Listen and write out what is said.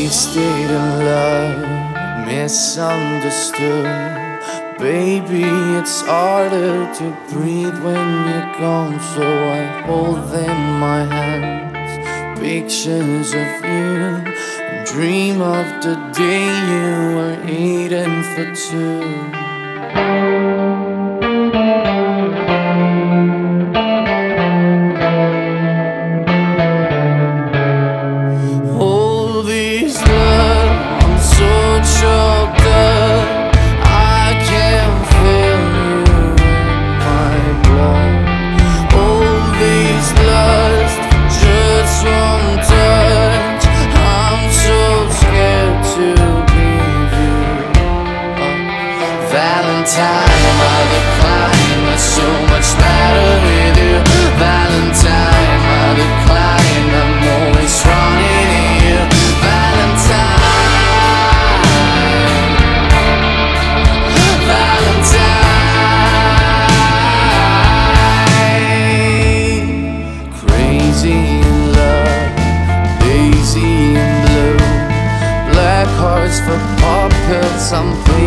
Wasted in love, misunderstood. Baby, it's harder to breathe when you're gone, so I hold in my hands pictures of you and dream of the day you were eating for two. All these love, I'm so choked up, I can feel you in my blood. All these lust, just one touch, I'm so scared to leave you. Valentine, I decline, there's so much better with you. Valentine, I decline, I'm always running to you. Valentine, Valentine. Crazy in love, daisy in blue, black hearts for puppets, I'm